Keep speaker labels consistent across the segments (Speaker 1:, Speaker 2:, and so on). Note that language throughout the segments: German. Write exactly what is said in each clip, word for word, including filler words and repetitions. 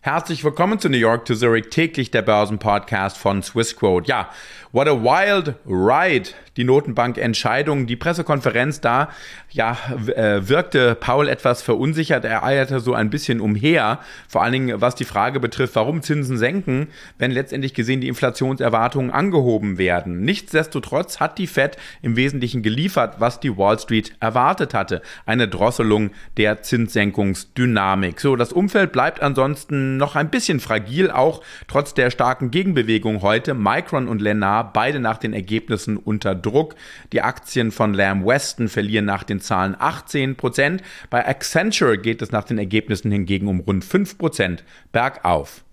Speaker 1: Herzlich willkommen zu New York to Zurich, täglich der Börsenpodcast von Swissquote. Ja, what a wild ride, die Notenbankentscheidung, die Pressekonferenz da, ja, äh, wirkte Powell etwas verunsichert, er eierte so ein bisschen umher, vor allen Dingen was die Frage betrifft, warum Zinsen senken, wenn letztendlich gesehen die Inflationserwartungen angehoben werden. Nichtsdestotrotz hat die Fed im Wesentlichen geliefert, was die Wall Street erwartet hatte, eine Drosselung der Zinssenkungsdynamik. So, das Umfeld bleibt ansonsten noch ein bisschen fragil, auch trotz der starken Gegenbewegung heute. Micron und Lennar, beide nach den Ergebnissen unter Druck. Die Aktien von Lamb Weston verlieren nach den Zahlen achtzehn Prozent. Bei Accenture geht es nach den Ergebnissen hingegen um rund fünf Prozent bergauf.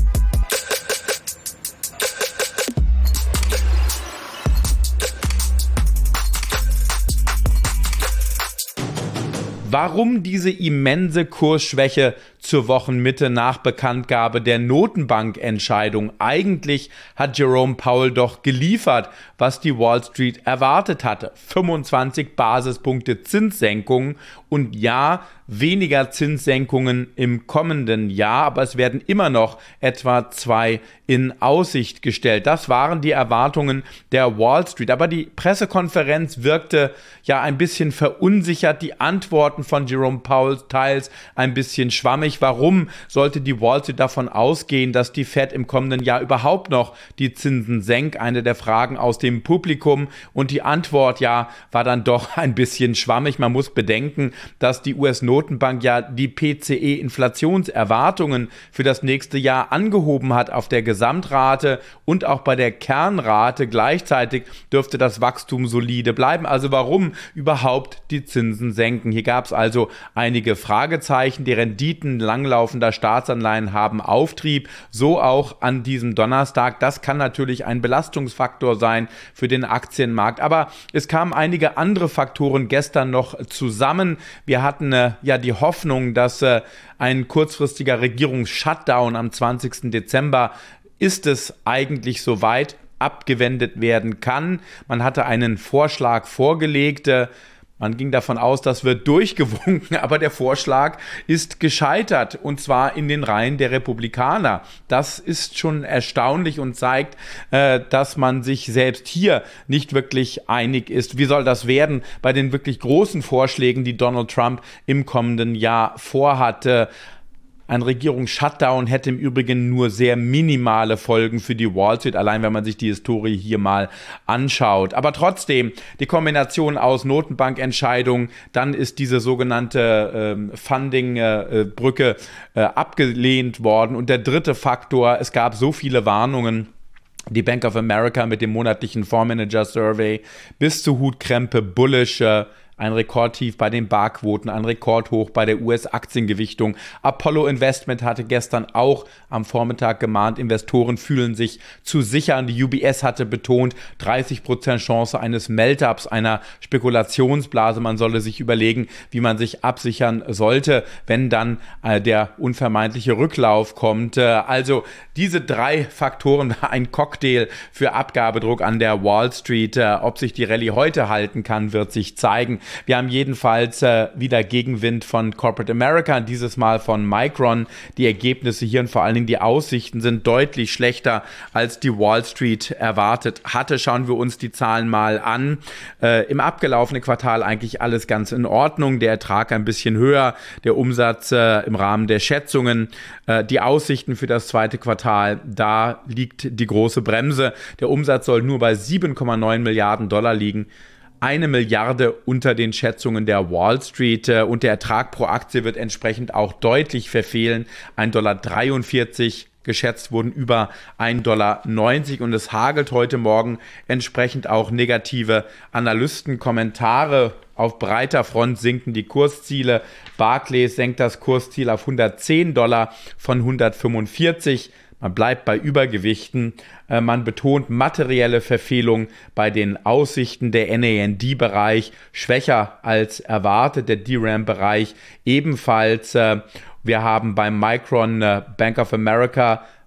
Speaker 1: Warum diese immense Kursschwäche zur Wochenmitte nach Bekanntgabe der Notenbankentscheidung? Eigentlich hat Jerome Powell doch geliefert, was die Wall Street erwartet hatte. fünfundzwanzig Basispunkte Zinssenkungen und ja, weniger Zinssenkungen im kommenden Jahr, aber es werden immer noch etwa zwei in Aussicht gestellt. Das waren die Erwartungen der Wall Street. Aber die Pressekonferenz wirkte ja ein bisschen verunsichert. Die Antworten von Jerome Powell teils ein bisschen schwammig. Warum sollte die Wall Street davon ausgehen, dass die Fed im kommenden Jahr überhaupt noch die Zinsen senkt? Eine der Fragen aus dem Publikum. Und die Antwort, ja, war dann doch ein bisschen schwammig. Man muss bedenken, dass die U S-Notenbank ja die P C E-Inflationserwartungen für das nächste Jahr angehoben hat auf der Gesamtrate und auch bei der Kernrate. Gleichzeitig dürfte das Wachstum solide bleiben. Also warum überhaupt die Zinsen senken? Hier gab es also einige Fragezeichen. Die Renditen langlaufender Staatsanleihen haben Auftrieb, so auch an diesem Donnerstag. Das kann natürlich ein Belastungsfaktor sein für den Aktienmarkt. Aber es kamen einige andere Faktoren gestern noch zusammen. Wir hatten äh, ja die Hoffnung, dass äh, ein kurzfristiger Regierungsshutdown am zwanzigsten Dezember ist es eigentlich soweit abgewendet werden kann. Man hatte einen Vorschlag vorgelegt, äh, man ging davon aus, das wird durchgewunken, aber der Vorschlag ist gescheitert und zwar in den Reihen der Republikaner. Das ist schon erstaunlich und zeigt, äh, dass man sich selbst hier nicht wirklich einig ist. Wie soll das werden bei den wirklich großen Vorschlägen, die Donald Trump im kommenden Jahr vorhatte? Ein Regierungsshutdown hätte im Übrigen nur sehr minimale Folgen für die Wall Street, allein wenn man sich die Historie hier mal anschaut. Aber trotzdem, die Kombination aus Notenbankentscheidung, dann ist diese sogenannte äh, Funding-Brücke äh, äh, abgelehnt worden. Und der dritte Faktor, es gab so viele Warnungen. Die Bank of America mit dem monatlichen Fondsmanager-Survey bis zu Hutkrempe, bullish, äh, ein Rekordtief bei den Barquoten, ein Rekordhoch bei der U S-Aktiengewichtung. Apollo Investment hatte gestern auch am Vormittag gemahnt, Investoren fühlen sich zu sichern. Die U B S hatte betont, dreißig Prozent Chance eines Melt-ups, einer Spekulationsblase. Man solle sich überlegen, wie man sich absichern sollte, wenn dann äh, der unvermeidliche Rücklauf kommt. Äh, also diese drei Faktoren war ein Cocktail für Abgabedruck an der Wall Street. Äh, ob sich die Rallye heute halten kann, wird sich zeigen. Wir haben jedenfalls äh, wieder Gegenwind von Corporate America, dieses Mal von Micron. Die Ergebnisse hier und vor allen Dingen die Aussichten sind deutlich schlechter, als die Wall Street erwartet hatte. Schauen wir uns die Zahlen mal an. Äh, im abgelaufenen Quartal eigentlich alles ganz in Ordnung. Der Ertrag ein bisschen höher, der Umsatz äh, im Rahmen der Schätzungen. Äh, die Aussichten für das zweite Quartal, da liegt die große Bremse. Der Umsatz soll nur bei sieben Komma neun Milliarden Dollar liegen. Eine Milliarde unter den Schätzungen der Wall Street und der Ertrag pro Aktie wird entsprechend auch deutlich verfehlen. ein Komma dreiundvierzig Dollar, geschätzt wurden über ein Komma neunzig Dollar und es hagelt heute Morgen entsprechend auch negative Analystenkommentare. Auf breiter Front sinken die Kursziele. Barclays senkt das Kursziel auf hundertzehn Dollar von hundertfünfundvierzig. Man bleibt bei Übergewichten. Äh, man betont materielle Verfehlung bei den Aussichten. Der N A N D-Bereich schwächer als erwartet. Der D RAM-Bereich ebenfalls. Äh, wir haben beim Micron äh, Bank of America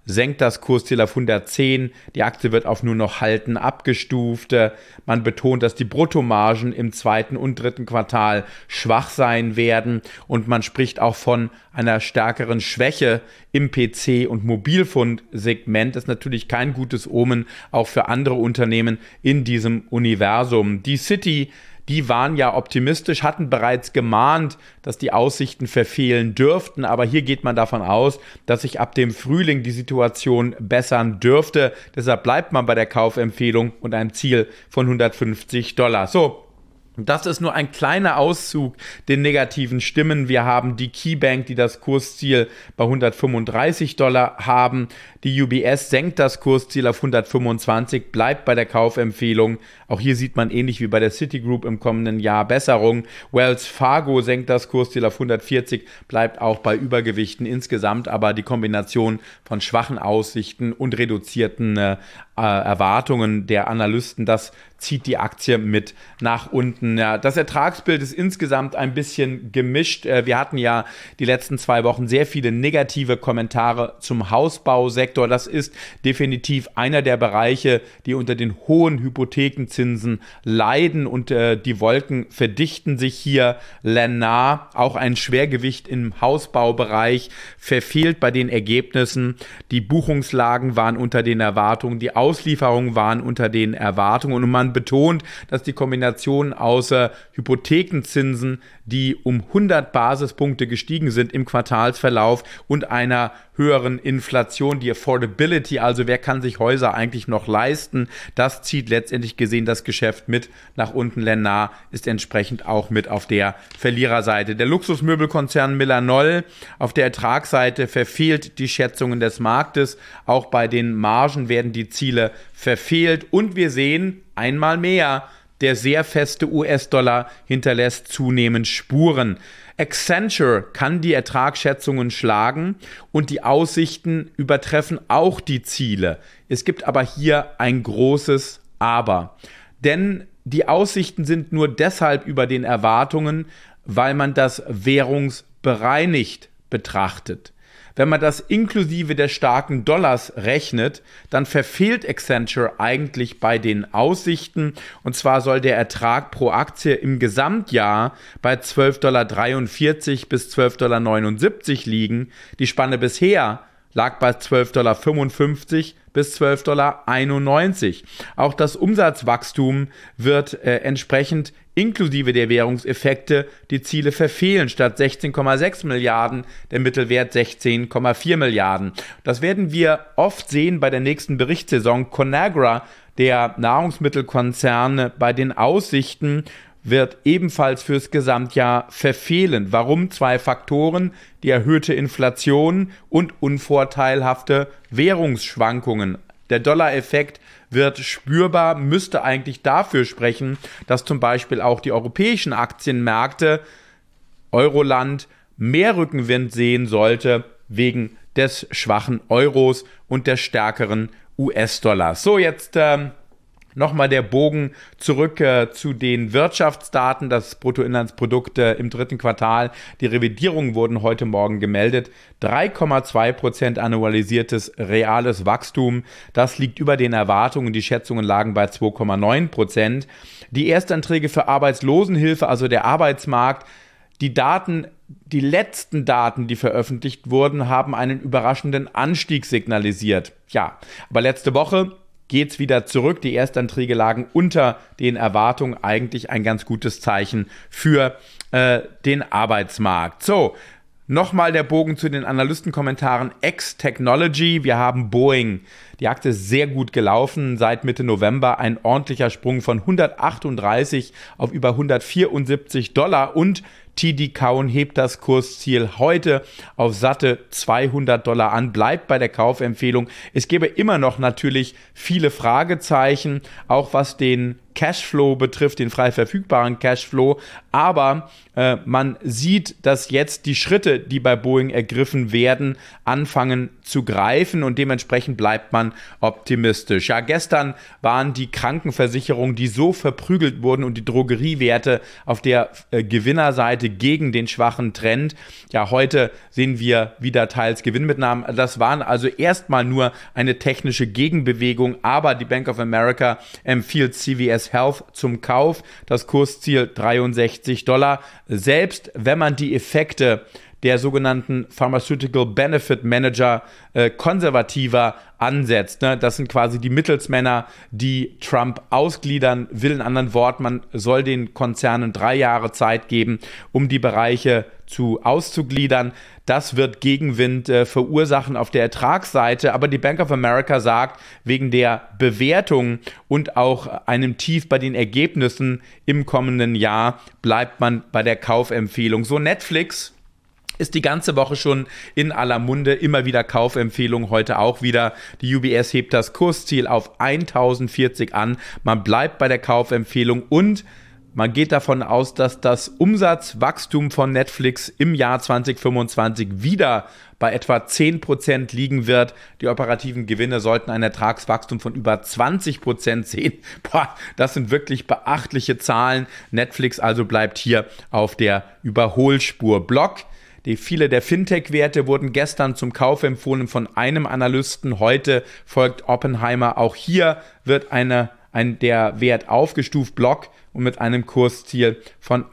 Speaker 1: senkt das Kursziel auf hundertzehn. Die Aktie wird auf nur noch halten abgestuft. Man betont, dass die Bruttomargen im zweiten und dritten Quartal schwach sein werden. Und man spricht auch von einer stärkeren Schwäche im P C- und Mobilfunksegment. Das ist natürlich kein gutes Omen, auch für andere Unternehmen in diesem Universum. Die Citi, die waren ja optimistisch, hatten bereits gemahnt, dass die Aussichten verfehlen dürften. Aber hier geht man davon aus, dass sich ab dem Frühling die Situation bessern dürfte. Deshalb bleibt man bei der Kaufempfehlung und einem Ziel von hundertfünfzig Dollar. So. Das ist nur ein kleiner Auszug den negativen Stimmen. Wir haben die KeyBank, die das Kursziel bei hundertfünfunddreißig Dollar haben. Die U B S senkt das Kursziel auf hundertfünfundzwanzig, bleibt bei der Kaufempfehlung. Auch hier sieht man ähnlich wie bei der Citigroup im kommenden Jahr Besserung. Wells Fargo senkt das Kursziel auf hundertvierzig, bleibt auch bei Übergewichten insgesamt, aber die Kombination von schwachen Aussichten und reduzierten äh, Erwartungen der Analysten, das zieht die Aktie mit nach unten. Ja, das Ertragsbild ist insgesamt ein bisschen gemischt. Wir hatten ja die letzten zwei Wochen sehr viele negative Kommentare zum Hausbausektor. Das ist definitiv einer der Bereiche, die unter den hohen Hypothekenzinsen leiden und äh, die Wolken verdichten sich hier. Lennar, auch ein Schwergewicht im Hausbaubereich, verfehlt bei den Ergebnissen. Die Buchungslagen waren unter den Erwartungen, die Auslieferungen waren unter den Erwartungen und man betont, dass die Kombination aus äh, Hypothekenzinsen, die um hundert Basispunkte gestiegen sind im Quartalsverlauf und einer höheren Inflation, die Affordability, also wer kann sich Häuser eigentlich noch leisten, das zieht letztendlich gesehen das Geschäft mit nach unten. Lennar ist entsprechend auch mit auf der Verliererseite. Der Luxusmöbelkonzern Milanoll auf der Ertragsseite verfehlt die Schätzungen des Marktes. Auch bei den Margen werden die Ziele verfehlt und wir sehen einmal mehr, der sehr feste U S-Dollar hinterlässt zunehmend Spuren. Accenture kann die Ertragsschätzungen schlagen und die Aussichten übertreffen auch die Ziele. Es gibt aber hier ein großes Aber. Denn die Aussichten sind nur deshalb über den Erwartungen, weil man das währungsbereinigt betrachtet. Wenn man das inklusive des starken Dollars rechnet, dann verfehlt Accenture eigentlich bei den Aussichten. Und zwar soll der Ertrag pro Aktie im Gesamtjahr bei zwölf Komma dreiundvierzig bis zwölf Komma neunundsiebzig liegen. Die Spanne bisher lag bei zwölf Komma fünfundfünfzig bis zwölf Komma einundneunzig. Auch das Umsatzwachstum wird äh, entsprechend inklusive der Währungseffekte die Ziele verfehlen. Statt sechzehn Komma sechs Milliarden, der Mittelwert sechzehn Komma vier Milliarden. Das werden wir oft sehen bei der nächsten Berichtssaison. Conagra, der Nahrungsmittelkonzern, bei den Aussichten wird ebenfalls fürs Gesamtjahr verfehlen. Warum? Zwei Faktoren: die erhöhte Inflation und unvorteilhafte Währungsschwankungen. Der Dollar-Effekt wird spürbar, müsste eigentlich dafür sprechen, dass zum Beispiel auch die europäischen Aktienmärkte, Euroland, mehr Rückenwind sehen sollte wegen des schwachen Euros und des stärkeren U S-Dollars. So, jetzt ähm, nochmal der Bogen zurück äh, zu den Wirtschaftsdaten, das Bruttoinlandsprodukt äh, im dritten Quartal. Die Revidierungen wurden heute Morgen gemeldet. drei Komma zwei Prozent annualisiertes reales Wachstum. Das liegt über den Erwartungen. Die Schätzungen lagen bei zwei Komma neun Prozent. Die Erstanträge für Arbeitslosenhilfe, also der Arbeitsmarkt, die Daten, die letzten Daten, die veröffentlicht wurden, haben einen überraschenden Anstieg signalisiert. Ja, aber letzte Woche geht es wieder zurück. Die Erstanträge lagen unter den Erwartungen. Eigentlich ein ganz gutes Zeichen für äh, den Arbeitsmarkt. So, nochmal der Bogen zu den Analystenkommentaren. X-Technology, wir haben Boeing. Die Aktie ist sehr gut gelaufen seit Mitte November. Ein ordentlicher Sprung von hundertachtunddreißig auf über hundertvierundsiebzig Dollar und T D Cowen hebt das Kursziel heute auf satte zweihundert Dollar an, bleibt bei der Kaufempfehlung. Es gäbe immer noch natürlich viele Fragezeichen, auch was den Cashflow betrifft, den frei verfügbaren Cashflow, aber äh, man sieht, dass jetzt die Schritte, die bei Boeing ergriffen werden, anfangen zu greifen und dementsprechend bleibt man optimistisch. Ja, gestern waren die Krankenversicherungen, die so verprügelt wurden und die Drogeriewerte auf der äh, Gewinnerseite Seite gegen den schwachen Trend. Ja, heute sehen wir wieder teils Gewinnmitnahmen. Das waren also erstmal nur eine technische Gegenbewegung, aber die Bank of America empfiehlt C V S Health zum Kauf. Das Kursziel dreiundsechzig Dollar. Selbst wenn man die Effekte der sogenannten Pharmaceutical Benefit Manager äh, konservativer ansetzt. Ne? Das sind quasi die Mittelsmänner, die Trump ausgliedern will. In anderen Worten, man soll den Konzernen drei Jahre Zeit geben, um die Bereiche zu auszugliedern. Das wird Gegenwind äh, verursachen auf der Ertragsseite, aber die Bank of America sagt, wegen der Bewertung und auch einem Tief bei den Ergebnissen im kommenden Jahr bleibt man bei der Kaufempfehlung. So Netflix ist die ganze Woche schon in aller Munde, immer wieder Kaufempfehlung, heute auch wieder. Die U B S hebt das Kursziel auf tausendvierzig an. Man bleibt bei der Kaufempfehlung und man geht davon aus, dass das Umsatzwachstum von Netflix im Jahr zwanzig fünfundzwanzig wieder bei etwa zehn Prozent liegen wird. Die operativen Gewinne sollten ein Ertragswachstum von über zwanzig Prozent sehen. Boah, das sind wirklich beachtliche Zahlen. Netflix also bleibt hier auf der Überholspur. Block. Die viele der Fintech-Werte wurden gestern zum Kauf empfohlen von einem Analysten. Heute folgt Oppenheimer. Auch hier wird eine, ein, der Wert aufgestuft, Block, und mit einem Kursziel von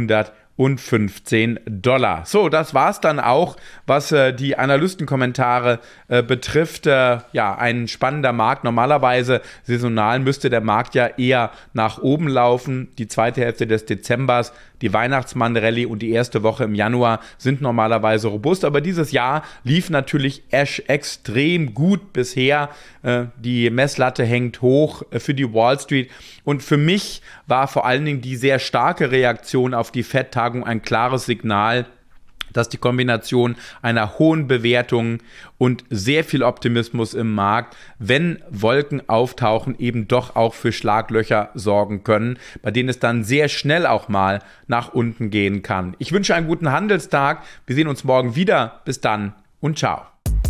Speaker 1: hundertfünfzehn Dollar. So, das war's dann auch, was äh, die Analystenkommentare äh, betrifft. Äh, ja, ein spannender Markt. Normalerweise saisonal müsste der Markt ja eher nach oben laufen. Die zweite Hälfte des Dezembers, die Weihnachtsmann-Rallye und die erste Woche im Januar sind normalerweise robust. Aber dieses Jahr lief natürlich Ash extrem gut bisher. Äh, die Messlatte hängt hoch äh, für die Wall Street. Und für mich war vor allen Dingen die sehr starke Reaktion auf die Fed-Tagung ein klares Signal, dass die Kombination einer hohen Bewertung und sehr viel Optimismus im Markt, wenn Wolken auftauchen, eben doch auch für Schlaglöcher sorgen können, bei denen es dann sehr schnell auch mal nach unten gehen kann. Ich wünsche einen guten Handelstag. Wir sehen uns morgen wieder. Bis dann und ciao.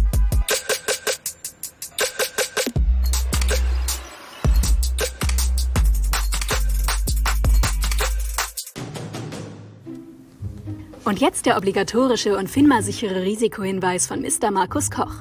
Speaker 2: Und jetzt der obligatorische und FINMA-sichere Risikohinweis von Mister Markus Koch.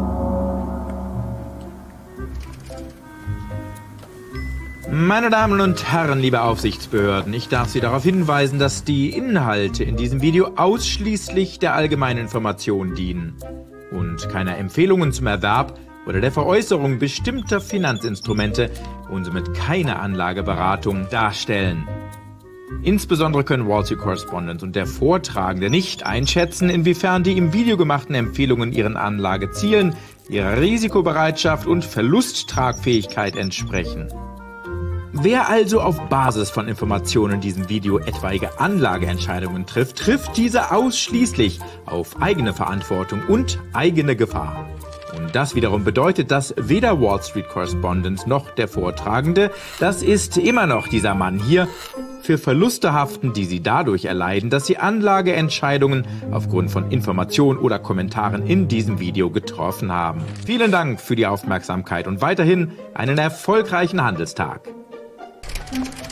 Speaker 3: Meine Damen und Herren, liebe Aufsichtsbehörden, ich darf Sie darauf hinweisen, dass die Inhalte in diesem Video ausschließlich der allgemeinen Information dienen und keiner Empfehlungen zum Erwerb oder der Veräußerung bestimmter Finanzinstrumente und somit keine Anlageberatung darstellen. Insbesondere können Wall Street Correspondent und der Vortragende nicht einschätzen, inwiefern die im Video gemachten Empfehlungen ihren Anlagezielen, ihrer Risikobereitschaft und Verlusttragfähigkeit entsprechen. Wer also auf Basis von Informationen in diesem Video etwaige Anlageentscheidungen trifft, trifft diese ausschließlich auf eigene Verantwortung und eigene Gefahr. Und das wiederum bedeutet, dass weder Wall Street Correspondent noch der Vortragende, das ist immer noch dieser Mann hier, für Verluste haften, die sie dadurch erleiden, dass sie Anlageentscheidungen aufgrund von Informationen oder Kommentaren in diesem Video getroffen haben. Vielen Dank für die Aufmerksamkeit und weiterhin einen erfolgreichen Handelstag.